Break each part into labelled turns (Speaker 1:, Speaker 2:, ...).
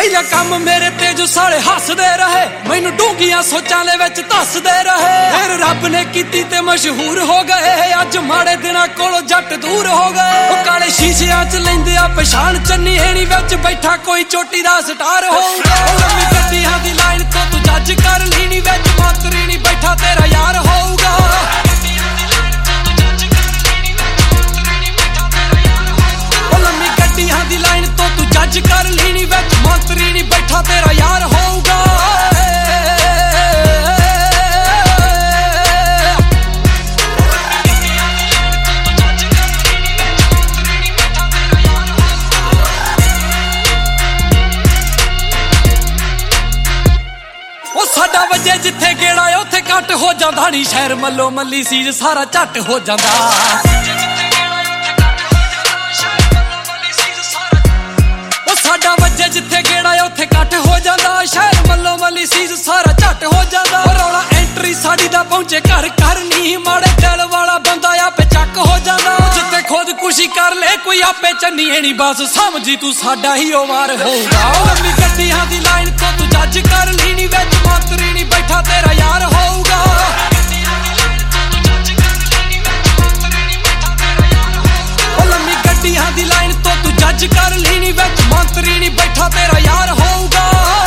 Speaker 1: ਪਹਿਲਾ ਕੰਮ ਮੇਰੇ ਤੇ ਜੋ ਸਾਲੇ ਹੱਸਦੇ ਰਹੇ, ਮੈਨੂੰ ਡੂੰਘੀਆਂ ਸੋਚਾਂ ਦੇ ਵਿੱਚ ਧੱਸਦੇ ਰਹੇ। ਫਿਰ ਰੱਬ ਨੇ ਕੀਤੀ ਤੇ ਮਸ਼ਹੂਰ ਹੋ ਗਏ, ਅੱਜ ਮਾੜੇ ਦਿਨਾਂ ਕੋਲੋਂ ਜੱਟ ਦੂਰ ਹੋ ਗਏ। ਉਹ ਕਾਲੇ ਸ਼ੀਸ਼ਿਆਂ 'ਚ ਲੈਂਦੇ ਆ ਪਛਾਣ, ਚੰਨੀ ਹੈਣੀ ਵਿੱਚ ਬੈਠਾ ਕੋਈ ਚੋਟੀ ਦਾ ਸਟਾਰ ਹੋਊਗਾ। ਲੰਮੀ ਗੱਡੀਆਂ ਦੀ ਲਾਈਨ ਤੋਂ ਤੂੰ ਜੱਜ ਕਰ ਲੀਣੀ, ਵਿੱਚ ਮੰਤਰੀ ਨਹੀਂ ਬੈਠਾ ਤੇਰਾ ਯਾਰ ਹੋਊਗਾ। ਲੰਮੀ ਗੱਡੀਆਂ ਦੀ ਲਾਈਨ ਤੋਂ ਤੂੰ ਜੱਜ ਕਰ ਲੀਣੀ, ਵਿੱਚ ਮੰਤਰੀ ਨਹੀਂ ਬੈਠਾ ਤੇਰਾ ਯਾਰ ਹੋਊਗਾ। ਸਾਡਾ ਵਜੇ ਜਿੱਥੇ ਗੇੜਾ ਉੱਥੇ ਕੱਟ ਹੋ ਜਾਂਦਾ ਨੀ, ਸ਼ਹਿਰ ਮੱਲੋ ਮੱਲੀ ਸੀਜ ਸਾਰਾ ਝੱਟ ਹੋ ਜਾਂਦਾ। ਉਹ ਸਾਡਾ ਵਜੇ ਜਿੱਥੇ ਗੇੜਾ ਉੱਥੇ ਕੱਟ ਹੋ ਜਾਂਦਾ, ਸ਼ਹਿਰ ਮੱਲੋ ਮੱਲੀ ਸੀਜ ਸਾਰਾ ਝੱਟ ਹੋ ਜਾਂਦਾ। ਰੌਲਾ ਐਂਟਰੀ ਸਾਡੀ ਦਾ ਪਹੁੰਚੇ ਘਰ ਘਰ ਨੀ, ਮਾੜੇ ਦਿਲ ਵਾਲਾ ਬੰਦਾ ਆਪੇ ਚੱਕ ਹੋ ਜਾਂਦਾ। ਜਿੱਥੇ ਖੁਦਕੁਸ਼ੀ ਕਰ ਲੈ ਕੋਈ ਆਪੇ ਚੰਨੀ ਹੈਣੀ, ਬਸ ਸਮਝੀ ਤੂੰ ਸਾਡਾ ਹੀ ਉਹ ਵਾਰ ਹੋਊਗਾ। ਲੰਮੀ ਗੱਡੀਆਂ ਦੀ ਲਾਈਨ ਤੋਂ ਤੂੰ ਜੱਜ ਕਰ ਲੀਣੀ, ਵਿੱਚ ਮੰਤਰੀ ਨਹੀਂ ਬੈਠਾ ਤੇਰਾ ਯਾਰ ਹੋਊਗਾ। ਲੰਮੀ ਗੱਡੀਆਂ ਦੀ ਲਾਈਨ ਤੋਂ ਤੂੰ ਜੱਜ ਕਰ ਲੀਣੀ, ਵਿੱਚ ਮੰਤਰੀ ਨਹੀਂ ਬੈਠਾ ਤੇਰਾ ਯਾਰ ਹੋਊਗਾ।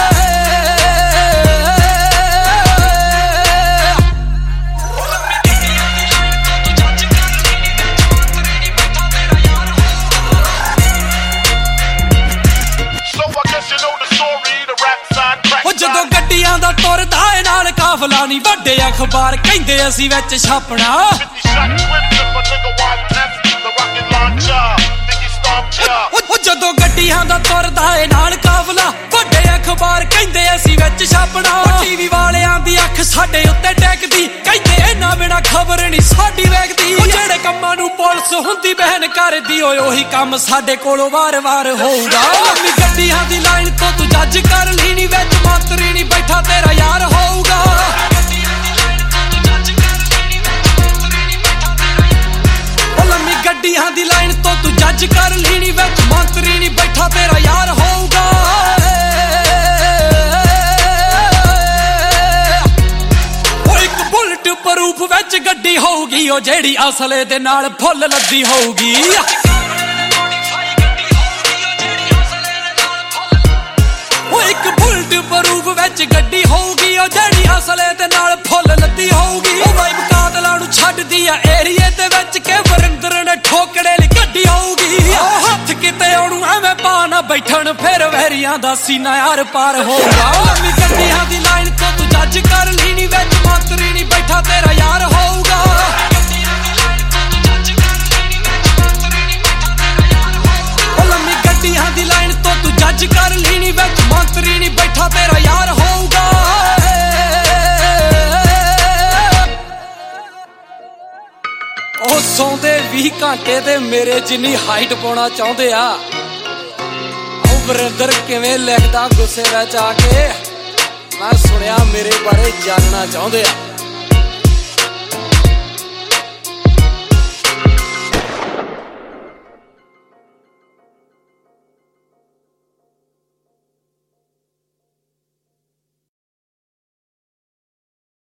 Speaker 1: ਜਦੋਂ ਗੱਡੀਆਂ ਦਾ ਤੁਰਦਾ ਏ ਨਾਲ ਕਾਫਲਾ ਨੀ, ਵੱਡੇ ਅਖਬਾਰ ਕਹਿੰਦੇ ਅਸੀਂ ਵਿੱਚ ਛਾਪਣਾ। ਜਦੋਂ ਗੱਡੀਆਂ ਦਾ ਤੁਰਦਾ ਏ ਨਾਲ ਕਾਫਲਾ, ਵੱਡੇ ਅਖਬਾਰ ਕਹਿੰਦੇ ਅਸੀਂ ਵਿੱਚ ਛਾਪਣਾ। ਟੀਵੀ ਵਾਲਿਆਂ ਦੀ ਅੱਖ ਸਾਡੇ ਉੱਤੇ ਟੈਕਦੀ, ਕਹਿੰਦੇ ਇਹਨਾਂ ਬਿਨਾ ਖਬਰ ਨੀ ਸਾਡੀ ਵੇਖਦੀ। ਜਿਹੜੇ ਕੰਮਾਂ ਨੂੰ ਪੁਲਿਸ ਹੁੰਦੀ ਬਹਿਨ ਕਰਦੀ, ਓਏ ਉਹੀ ਕੰਮ ਸਾਡੇ ਕੋਲੋਂ ਵਾਰ-ਵਾਰ ਹੋਊਗਾ। ਲੰਮੀ ਗੱਡੀਆਂ ਦੀ ਲਾਈਨ ਤੋਂ ਤੂੰ ਜੱਜ ਕਰ ਲੀਣੀ, ਵਿੱਚ ਮੰਤਰੀ ਨਹੀਂ ਬੈਠਾ ਤੇਰਾ ਯਾਰ ਹੋਊਗਾ। ਲੰਮੀ ਗੱਡੀਆਂ ਦੀ ਲਾਈਨ ਤੋਂ ਤੂੰ ਜੱਜ ਕਰ ਲੀਣੀ, ਵਿੱਚ ਮੰਤਰੀ ਨਹੀਂ ਬੈਠਾ ਤੇਰਾ ਯਾਰ ਹੋਊਗਾ। ਉਹ ਇੱਕ ਬੁਲਟ ਪ੍ਰੂਫ ਵਿੱਚ ਗੱਡੀ ਹੋਊਗੀ, ਉਹ ਜਿਹੜੀ ਅਸਲੇ ਦੇ ਨਾਲ ਫੁੱਲ ਲੱਦੀ ਹੋਊਗੀ। ਉਹ ਇੱਕ ਬੁਲਟ ਪ੍ਰੂਫ ਵਿੱਚ ਗੱਡੀ ਹੋਊਗੀ, ਉਹ ਜਿਹੜੀ ਅਸਲੇ ਦੇ ਨਾਲ ਫੁੱਲ ਲੱਦੀ ਹੋਊਗੀ। ਉਹ ਵਾਈਬ ਕਾਤਲਾਂ ਨੂੰ ਛੱਡਦੀ ਆ ਏਰੀਏ ਦੇ ਵਿੱਚ, ਕਿ ਵਰਿੰਦਰ ਨੇ ਠੋਕੜੇ ਲਈ ਗੱਡੀ ਹੋਊਗੀ। ਹੱਥ ਕਿਤੇ ਉਹਨੂੰ ਐਵੇਂ ਪਾ ਨਾ ਬੈਠਣ, ਫਿਰ ਵਹਿਰੀਆਂ ਦਾ ਸੀਨਾ ਯਾਰ ਪਾਰ ਹੋਊਗਾ। ਲੰਮੀ ਗੱਡੀਆਂ ਦੀ ਲਾਈਨ ਤੋਂ ਤੂੰ ਜੱਜ ਕਰ ਲੀਣੀ, ਵਿੱਚ ਮੰਤਰੀ ਨਹੀਂ ਬੈਠਾ ਤੇਰਾ ਯਾਰ ਹੋਊਗਾ। ਲੰਮੀ ਗੱਡੀਆਂ ਦੀ ਲਾਈਨ ਤੋਂ ਤੂੰ ਜੱਜ ਕਰ ਲੀਣੀ, ਵਿੱਚ ਮੰਤਰੀ ਨਹੀਂ ਬੈਠਾ ਤੇਰਾ ਯਾਰ ਹੋਊਗਾ। ਉਹ ਸੌਂਦੇ 20 ਘੰਟੇ ਤੇ ਮੇਰੇ ਜਿੰਨੀ ਹਾਈਟ ਪਾਉਣਾ ਚਾਹੁੰਦੇ ਆ। ਉਹ ਵਰਿੰਦਰ ਕਿਵੇਂ ਲਿਖਦਾ ਗੁੱਸੇ ਵਿੱਚ ਆ ਕੇ, ਮੈਂ ਸੁਣਿਆ ਮੇਰੇ ਬਾਰੇ ਜਾਣਨਾ ਚਾਹੁੰਦੇ ਆ।